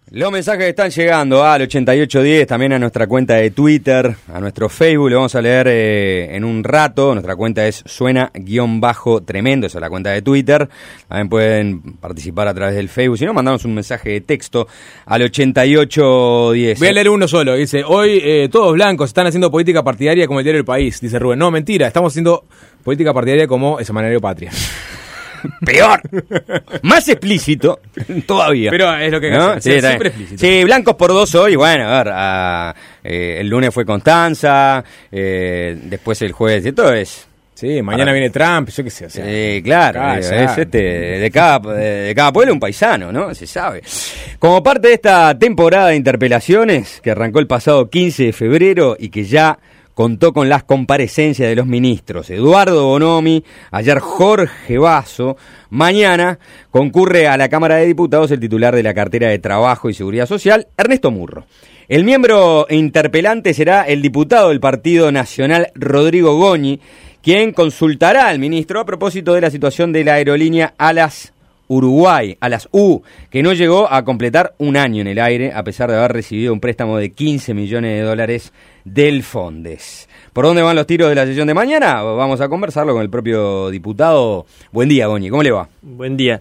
Los mensajes están llegando al 8810, también a nuestra cuenta de Twitter, a nuestro Facebook, lo vamos a leer en un rato. Nuestra cuenta es suena_tremendo, esa es la cuenta de Twitter. También pueden participar a través del Facebook, si no, mandanos un mensaje de texto al 8810. Voy a leer uno solo, dice: hoy todos blancos están haciendo política partidaria como el diario El País, dice Rubén. No, mentira, estamos haciendo política partidaria como el semanario Patria. Peor, más explícito todavía. Pero es lo que ¿no? hace, sí, siempre explícito. Sí, blancos por 2 hoy. Bueno, a ver, el lunes fue Constanza, después el jueves, y todo es. Sí, mañana viene Trump, yo qué sé. O sea, claro, es de cada pueblo un paisano, ¿no? Se sabe. Como parte de esta temporada de interpelaciones que arrancó el pasado 15 de febrero y que ya contó con las comparecencias de los ministros Eduardo Bonomi, ayer Jorge Basso, mañana concurre a la Cámara de Diputados el titular de la cartera de Trabajo y Seguridad Social, Ernesto Murro. El miembro interpelante será el diputado del Partido Nacional, Rodrigo Goñi, quien consultará al ministro a propósito de la situación de la aerolínea Alas Uruguay, Alas U, que no llegó a completar un año en el aire a pesar de haber recibido un préstamo de $15 millones del Fondes. ¿Por dónde van los tiros de la sesión de mañana? Vamos a conversarlo con el propio diputado. Buen día, Goñi, ¿cómo le va? Buen día.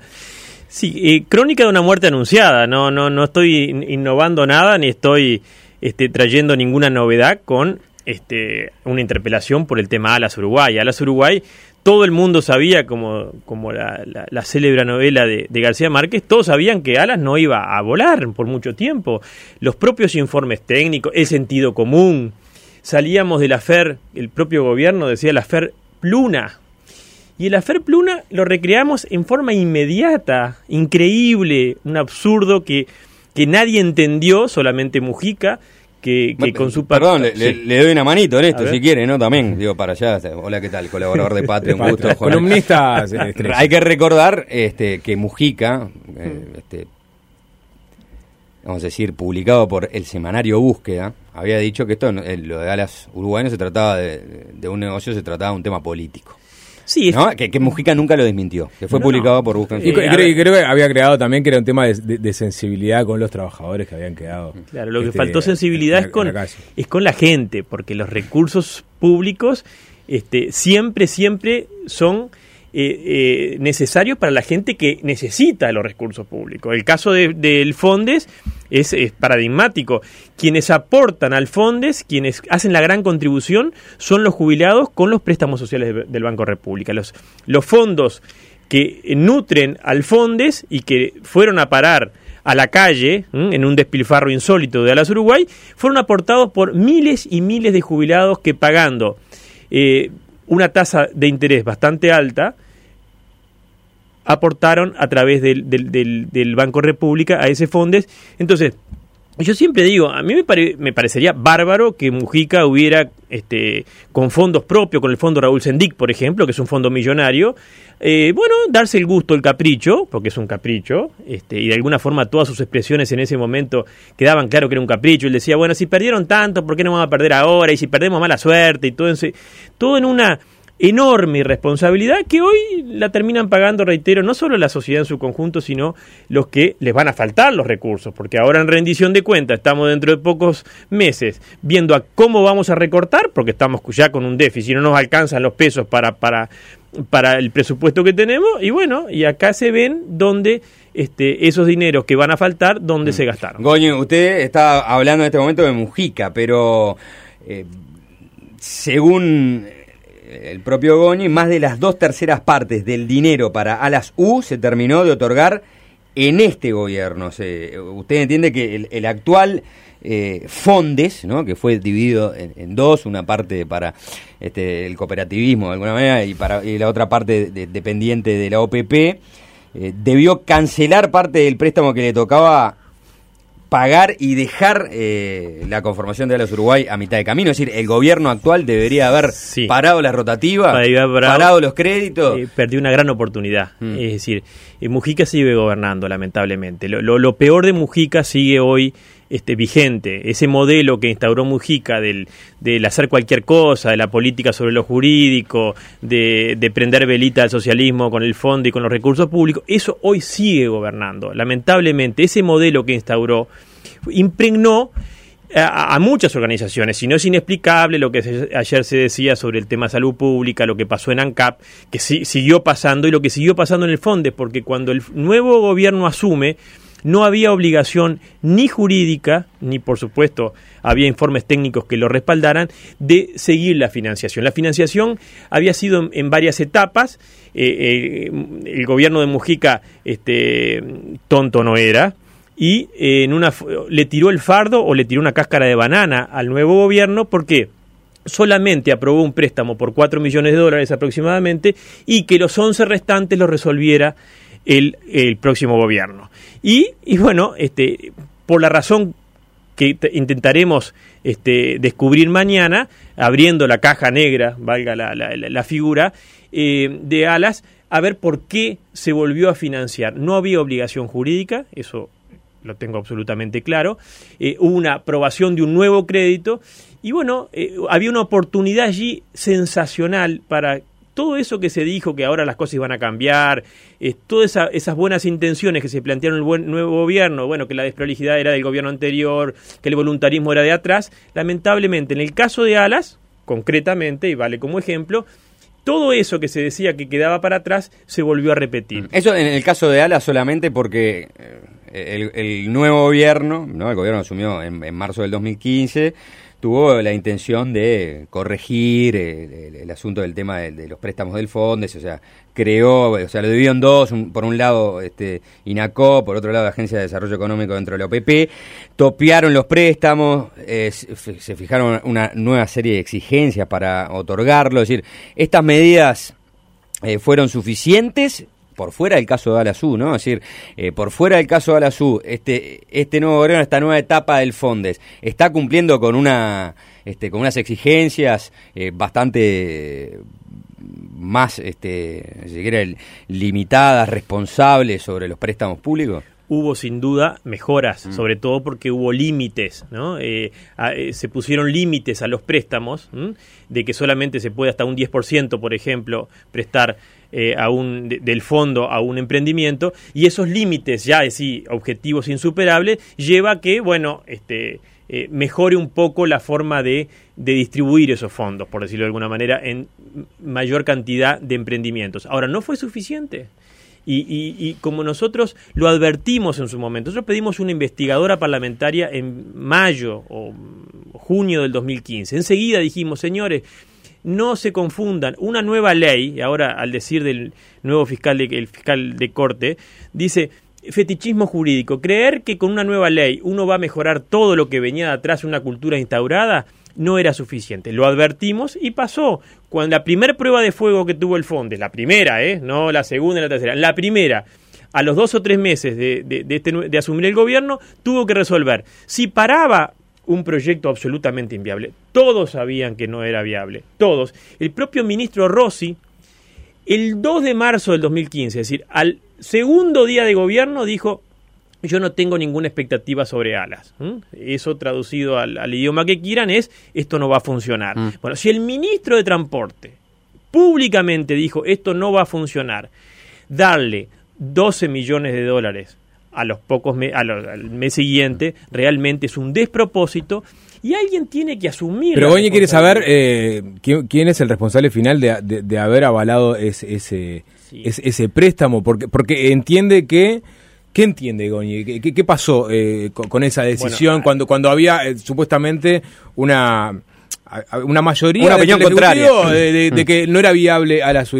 Sí, crónica de una muerte anunciada. No estoy innovando nada ni estoy trayendo ninguna novedad con una interpelación por el tema Alas Uruguay. Alas Uruguay, todo el mundo sabía, como la célebre novela de García Márquez, todos sabían que Alas no iba a volar por mucho tiempo. Los propios informes técnicos, el sentido común. Salíamos de la FER, el propio gobierno decía la FER Pluna. Y el afer Pluna lo recreamos en forma inmediata, increíble, un absurdo que nadie entendió, solamente Mujica, que con su... Perdón, le doy una manito en esto, si quiere, ¿no? También, digo, para allá. Hola, ¿qué tal? Colaborador de Patria, un gusto. Columnista. Hay que recordar que Mujica, vamos a decir, publicado por el semanario Búsqueda, había dicho que esto, lo de Alas Uruguay, no se trataba de un negocio, se trataba de un tema político. Sí, ¿no? Que Mujica nunca lo desmintió, que fue publicado por Búsqueda. Y creo que había creado también que era un tema de sensibilidad con los trabajadores que habían quedado. Claro, lo que faltó sensibilidad es con la gente, porque los recursos públicos siempre son necesarios para la gente que necesita los recursos públicos. El caso del Fondes es paradigmático. Quienes aportan al Fondes, quienes hacen la gran contribución, son los jubilados con los préstamos sociales del Banco República. Los fondos que nutren al Fondes y que fueron a parar a la calle, en un despilfarro insólito de Alas Uruguay, fueron aportados por miles y miles de jubilados que, pagando una tasa de interés bastante alta, aportaron a través del Banco República a ese Fondes. Entonces, yo siempre digo, a mí me parecería bárbaro que Mujica hubiera, con fondos propios, con el fondo Raúl Sendic, por ejemplo, que es un fondo millonario, darse el gusto, el capricho, porque es un capricho, y de alguna forma todas sus expresiones en ese momento quedaban claro que era un capricho. Él decía, bueno, si perdieron tanto, ¿por qué no vamos a perder ahora? Y si perdemos, mala suerte, y todo en una enorme irresponsabilidad que hoy la terminan pagando, reitero, no solo la sociedad en su conjunto, sino los que les van a faltar los recursos, porque ahora en rendición de cuentas estamos dentro de pocos meses viendo a cómo vamos a recortar, porque estamos ya con un déficit y no nos alcanzan los pesos para el presupuesto que tenemos, y acá se ven donde esos dineros que van a faltar, dónde se gastaron. Goñi, usted está hablando en este momento de Mujica, pero según el propio Goñi, más de las 2/3 partes del dinero para Alas U se terminó de otorgar en este gobierno. Usted entiende que el actual Fondes, ¿no?, que fue dividido en dos, una parte para el cooperativismo de alguna manera y la otra parte dependiente de la OPP, debió cancelar parte del préstamo que le tocaba pagar y dejar la conformación de Alas Uruguay a mitad de camino. Es decir, el gobierno actual debería haber parado la rotativa, parado los créditos. Perdió una gran oportunidad. Es decir, Mujica sigue gobernando, lamentablemente. Lo peor de Mujica sigue hoy vigente, ese modelo que instauró Mujica del hacer cualquier cosa, de la política sobre lo jurídico, de prender velita al socialismo con el fondo y con los recursos públicos, eso hoy sigue gobernando. Lamentablemente, ese modelo que instauró impregnó a muchas organizaciones, si no es inexplicable lo que ayer se decía sobre el tema salud pública, lo que pasó en ANCAP, que siguió pasando y lo que siguió pasando en el FONDES, porque cuando el nuevo gobierno asume, no había obligación ni jurídica, ni por supuesto había informes técnicos que lo respaldaran, de seguir la financiación. La financiación había sido en varias etapas, el gobierno de Mujica tonto no era, y le tiró el fardo o le tiró una cáscara de banana al nuevo gobierno porque solamente aprobó un préstamo por $4 millones aproximadamente y que los 11 restantes los resolviera el próximo gobierno. Y bueno, por la razón que intentaremos descubrir mañana, abriendo la caja negra, valga la figura, de Alas, a ver por qué se volvió a financiar. No había obligación jurídica, eso lo tengo absolutamente claro, hubo una aprobación de un nuevo crédito y bueno, había una oportunidad allí sensacional para todo eso que se dijo, que ahora las cosas iban a cambiar, todas esas buenas intenciones que se plantearon en el nuevo gobierno, bueno, que la desprolijidad era del gobierno anterior, que el voluntarismo era de atrás, lamentablemente en el caso de Alas, concretamente, y vale como ejemplo, todo eso que se decía que quedaba para atrás se volvió a repetir. Eso en el caso de Alas solamente porque el nuevo gobierno, ¿no? El gobierno asumió en marzo del 2015, tuvo la intención de corregir el asunto del tema de los préstamos del FONDES, o sea, lo dividió en dos, por un lado INACO, por otro lado la Agencia de Desarrollo Económico dentro de la OPP, topearon los préstamos, se fijaron una nueva serie de exigencias para otorgarlo, es decir, estas medidas fueron suficientes por fuera del caso de Alasú, ¿no? Es decir, por fuera del caso de Alasú, este nuevo gobierno, esta nueva etapa del FONDES, está cumpliendo con unas exigencias bastante más, si quiere, limitadas, responsables sobre los préstamos públicos. Hubo sin duda mejoras, sobre todo porque hubo límites, ¿no? Se pusieron límites a los préstamos, de que solamente se puede hasta un 10%, por ejemplo, prestar del fondo a un emprendimiento, y esos límites ya objetivos insuperables, lleva a que, bueno, mejore un poco la forma de distribuir esos fondos, por decirlo de alguna manera, en mayor cantidad de emprendimientos. Ahora, no fue suficiente. Y como nosotros lo advertimos en su momento, nosotros pedimos una investigadora parlamentaria en mayo o junio del 2015. Enseguida dijimos, señores, no se confundan, una nueva ley, y ahora al decir del nuevo el fiscal de corte, dice fetichismo jurídico, creer que con una nueva ley uno va a mejorar todo lo que venía de atrás, una cultura instaurada, no era suficiente. Lo advertimos y pasó. Cuando la primera prueba de fuego que tuvo el FONDES, la primera, no la segunda y la tercera, la primera, a los 2 o 3 meses de asumir el gobierno, tuvo que resolver. Si paraba un proyecto absolutamente inviable, todos sabían que no era viable, todos. El propio ministro Rossi, el 2 de marzo del 2015, es decir, al segundo día de gobierno, dijo: yo no tengo ninguna expectativa sobre Alas. Eso traducido al idioma que quieran es, esto no va a funcionar. Bueno, si el ministro de Transporte públicamente dijo, esto no va a funcionar, darle $12 millones al mes siguiente, realmente es un despropósito y alguien tiene que asumir. Pero Goñi quiere saber quién es el responsable final de haber avalado ese préstamo, porque entiende que... ¿Qué entiende, Goñi? ¿Qué pasó con esa decisión cuando había supuestamente una mayoría, una opinión contraria de que no era viable Alasú?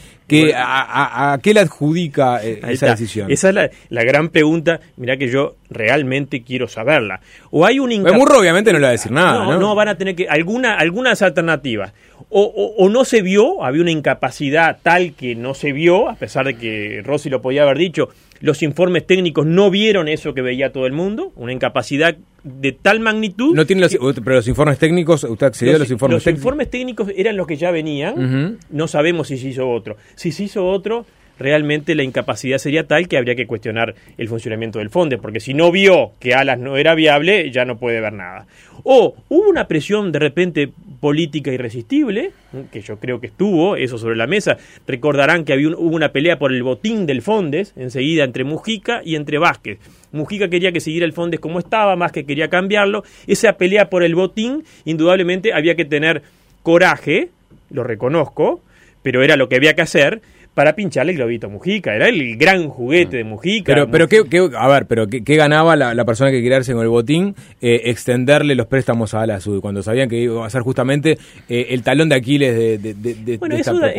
¿A qué le adjudica esa decisión? Esa es la gran pregunta, mirá que yo realmente quiero saberla. O hay un Murro obviamente no le va a decir nada, No, van a tener que algunas alternativas. O no se vio, había una incapacidad tal que no se vio, a pesar de que Rossi lo podía haber dicho. Los informes técnicos no vieron eso que veía todo el mundo, una incapacidad de tal magnitud. No tiene pero los informes técnicos, ¿usted accedió a los informes técnicos? Los informes técnicos eran los que ya venían, no sabemos si se hizo otro. Si se hizo otro, realmente la incapacidad sería tal que habría que cuestionar el funcionamiento del Fondes, porque si no vio que Alas no era viable, ya no puede ver nada. O hubo una presión de repente política irresistible, que yo creo que estuvo eso sobre la mesa. Recordarán que hubo una pelea por el botín del Fondes, enseguida entre Mujica y entre Vázquez. Mujica quería que siguiera el Fondes como estaba, Vázquez quería cambiarlo. Esa pelea por el botín, indudablemente había que tener coraje, lo reconozco, pero era lo que había que hacer para pincharle el globito a Mujica. Era el gran juguete de Mujica. Pero ¿qué ganaba la persona que quería irse con el botín? Extenderle los préstamos a Alas Sud, cuando sabían que iba a ser justamente el talón de Aquiles de esta propuesta.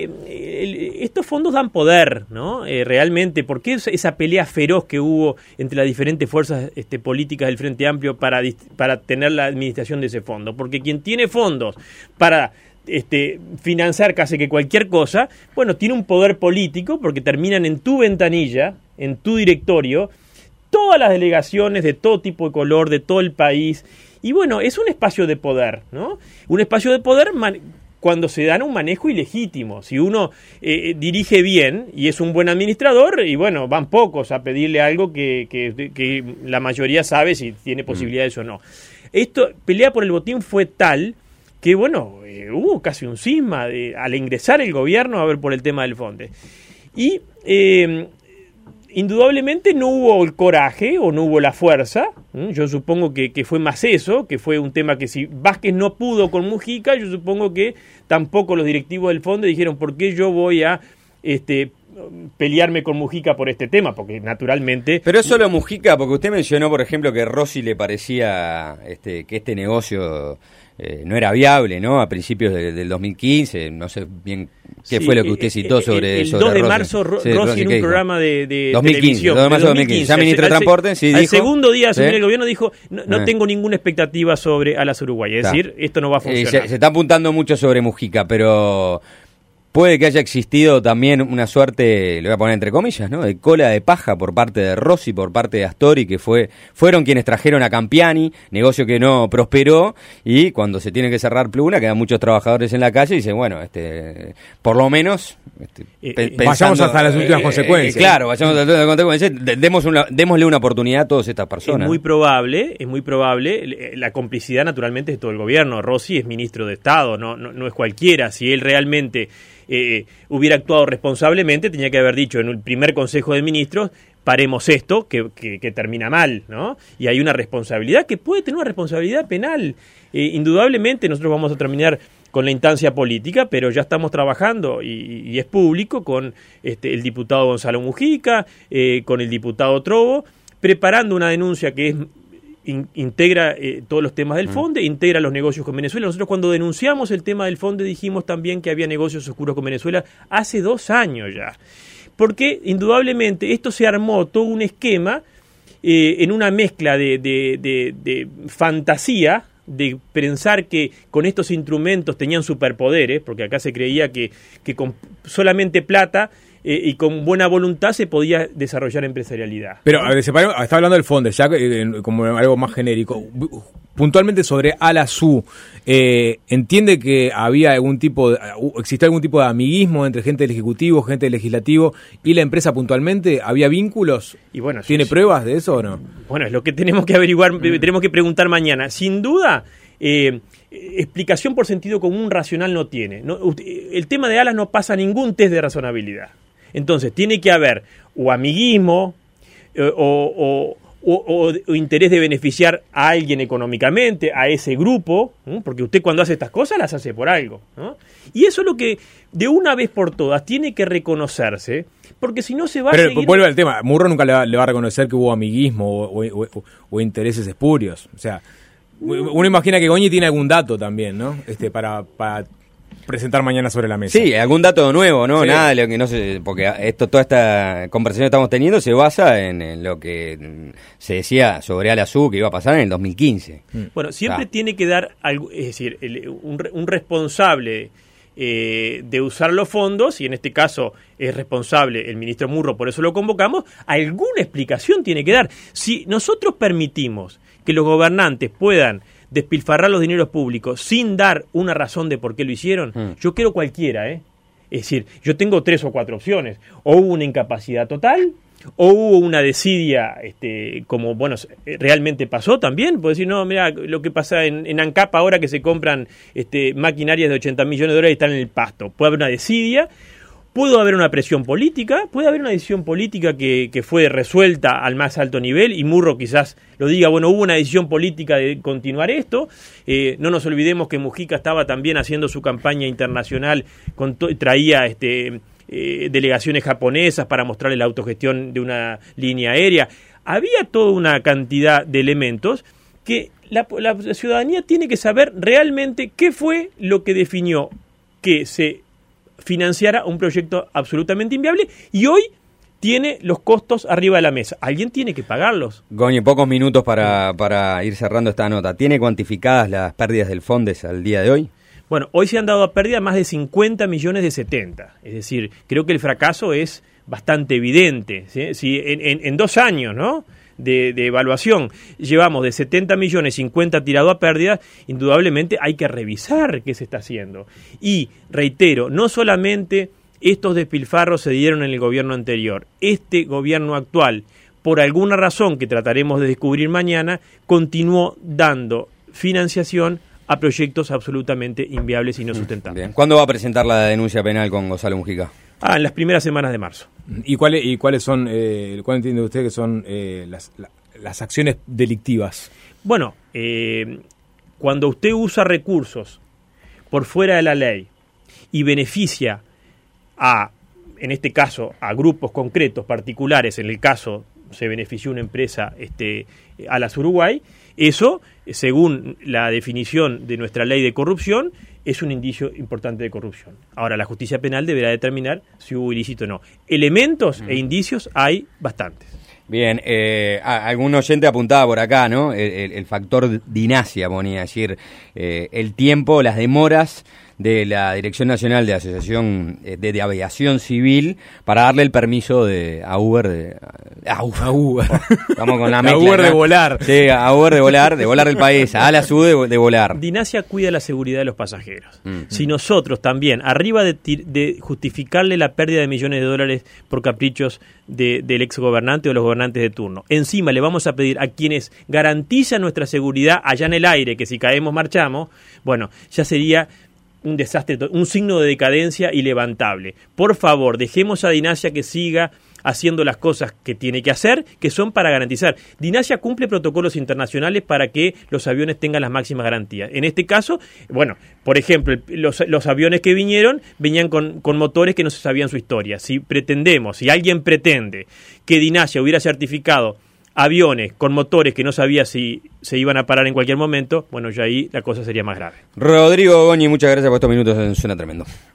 Estos fondos dan poder, ¿no? Realmente, ¿por qué esa pelea feroz que hubo entre las diferentes fuerzas políticas del Frente Amplio para tener la administración de ese fondo? Porque quien tiene fondos para financiar casi que cualquier cosa, bueno, tiene un poder político porque terminan en tu ventanilla, en tu directorio, todas las delegaciones de todo tipo de color, de todo el país, y bueno, es un espacio de poder, ¿no? Un espacio de poder cuando se dan un manejo ilegítimo. Si uno dirige bien y es un buen administrador, y bueno, van pocos a pedirle algo que la mayoría sabe si tiene posibilidades o no. Pelea por el botín fue tal que bueno, hubo casi un cisma al ingresar el gobierno a ver por el tema del Fondes. Y indudablemente no hubo el coraje o no hubo la fuerza. Yo supongo que fue más eso, que fue un tema que si Vázquez no pudo con Mujica, yo supongo que tampoco los directivos del Fondes dijeron ¿por qué yo voy a pelearme con Mujica por este tema? Porque naturalmente... Pero es solo Mujica, porque usted mencionó, por ejemplo, que Rossi le parecía que este negocio no era viable, ¿no? A principios del 2015, no sé bien qué fue lo que usted citó sobre el 2 de Rossi. marzo, Rossi en un programa de 2015, televisión. 2 de marzo de 2015. Ya ministro de Transporte, sí dijo... Al segundo día de asumir el gobierno dijo, no tengo ninguna expectativa sobre Alas Uruguay. Es decir, esto no va a funcionar. Se está apuntando mucho sobre Mujica, pero... Puede que haya existido también una suerte, lo voy a poner entre comillas, ¿no?, de cola de paja por parte de Rossi, por parte de Astori, que fueron quienes trajeron a Campiani, negocio que no prosperó, y cuando se tiene que cerrar Pluna, quedan muchos trabajadores en la calle y dicen, bueno, por lo menos... vayamos hasta las últimas consecuencias. Claro, vayamos hasta las últimas consecuencias, démosle una oportunidad a todas estas personas. Es muy probable, la complicidad naturalmente es de todo el gobierno. Rossi es ministro de Estado, no es cualquiera. Si él realmente... hubiera actuado responsablemente, tenía que haber dicho en el primer Consejo de Ministros, paremos esto, que termina mal, ¿no? Y hay una responsabilidad que puede tener una responsabilidad penal. Indudablemente nosotros vamos a terminar con la instancia política, pero ya estamos trabajando, y es público, con el diputado Gonzalo Mujica, con el diputado Trovo, preparando una denuncia que es... integra todos los temas del Fonde, integra los negocios con Venezuela. Nosotros cuando denunciamos el tema del Fonde dijimos también que había negocios oscuros con Venezuela hace 2 años ya, porque indudablemente esto se armó todo un esquema en una mezcla de fantasía, de pensar que con estos instrumentos tenían superpoderes, porque acá se creía que con solamente plata y con buena voluntad se podía desarrollar empresarialidad. Pero a ver, está hablando del Fondes, ya como algo más genérico. Puntualmente sobre Alas Sud, ¿entiende que existía algún tipo de amiguismo entre gente del Ejecutivo, gente del Legislativo y la empresa puntualmente? ¿Había vínculos? Y bueno, ¿Tiene pruebas de eso o no? Bueno, es lo que tenemos que averiguar, tenemos que preguntar mañana. Sin duda, explicación por sentido común racional no tiene. El tema de Alas no pasa ningún test de razonabilidad. Entonces, tiene que haber o amiguismo o interés de beneficiar a alguien económicamente, a ese grupo, ¿no? Porque usted cuando hace estas cosas las hace por algo, ¿no? Y eso es lo que de una vez por todas tiene que reconocerse, porque si no se va a seguir... Pero vuelve al tema, Murro nunca le va a reconocer que hubo amiguismo o intereses espurios. O sea, uno imagina que Goñi tiene algún dato también, ¿no? Para presentar mañana sobre la mesa. Sí, algún dato nuevo, ¿no? Sí. Nada de lo que no sé, porque toda esta conversación que estamos teniendo se basa en lo que se decía sobre Alas Sud que iba a pasar en el 2015. Bueno, siempre tiene que dar algo, es decir, un responsable de usar los fondos, y en este caso es responsable el ministro Murro, por eso lo convocamos, alguna explicación tiene que dar. Si nosotros permitimos que los gobernantes puedan despilfarrar los dineros públicos sin dar una razón de por qué lo hicieron, yo quiero cualquiera, Es decir, yo tengo 3 o 4 opciones. O hubo una incapacidad total, o hubo una desidia, como bueno, realmente pasó también. Puedo decir, no, mira, lo que pasa en ANCAP ahora que se compran maquinarias de 80 millones de dólares y están en el pasto. Puede haber una desidia. Pudo haber una presión política, puede haber una decisión política que fue resuelta al más alto nivel, y Murro quizás lo diga, bueno, hubo una decisión política de continuar esto. No nos olvidemos que Mujica estaba también haciendo su campaña internacional, traía delegaciones japonesas para mostrarle la autogestión de una línea aérea. Había toda una cantidad de elementos que la ciudadanía tiene que saber realmente qué fue lo que definió que se financiara un proyecto absolutamente inviable, y hoy tiene los costos arriba de la mesa. Alguien tiene que pagarlos. Goñi, pocos minutos para ir cerrando esta nota. ¿Tiene cuantificadas las pérdidas del Fondes al día de hoy? Bueno, hoy se han dado a pérdida más de 50 millones de 70. Es decir, creo que el fracaso es bastante evidente. ¿Sí? Si en 2 años, ¿no?, de evaluación llevamos de 70 millones 50 tirado a pérdidas, indudablemente hay que revisar qué se está haciendo. Y reitero, no solamente estos despilfarros se dieron en el gobierno anterior, este gobierno actual, por alguna razón que trataremos de descubrir mañana, continuó dando financiación a proyectos absolutamente inviables y no sustentables. Bien. ¿Cuándo va a presentar la denuncia penal con Gonzalo Mujica? En las primeras semanas de marzo. ¿Y cuáles son, cuál entiende usted que son las acciones delictivas? Bueno, cuando usted usa recursos por fuera de la ley y beneficia en este caso, a grupos concretos, particulares, en el caso se benefició una empresa Alas Uruguay, eso, según la definición de nuestra ley de corrupción, es un indicio importante de corrupción. Ahora, la justicia penal deberá determinar si hubo ilícito o no. Elementos e indicios hay bastantes. Bien, algún oyente apuntaba por acá, ¿no? El factor dinasia, ponía, es decir, el tiempo, las demoras de la Dirección Nacional de Asociación de Aviación Civil para darle el permiso a Uber. A Uber. Vamos con la mezcla. A Uber de volar. Sí, a Uber de volar del país, a Alas de volar. Dinasia cuida la seguridad de los pasajeros. Si nosotros también, arriba de justificarle la pérdida de millones de dólares por caprichos del exgobernante o los gobernantes de turno, encima le vamos a pedir a quienes garantizan nuestra seguridad allá en el aire, que si caemos marchamos, bueno, ya sería un desastre, un signo de decadencia ilevantable. Por favor, dejemos a Dinasia que siga haciendo las cosas que tiene que hacer, que son para garantizar. Dinasia cumple protocolos internacionales para que los aviones tengan las máximas garantías. En este caso, bueno, por ejemplo, los aviones que venían con motores que no se sabían su historia. Si alguien pretende que Dinasia hubiera certificado aviones con motores que no sabía si se iban a parar en cualquier momento, bueno, ya ahí la cosa sería más grave. Rodrigo Goñi, muchas gracias por estos minutos, suena tremendo.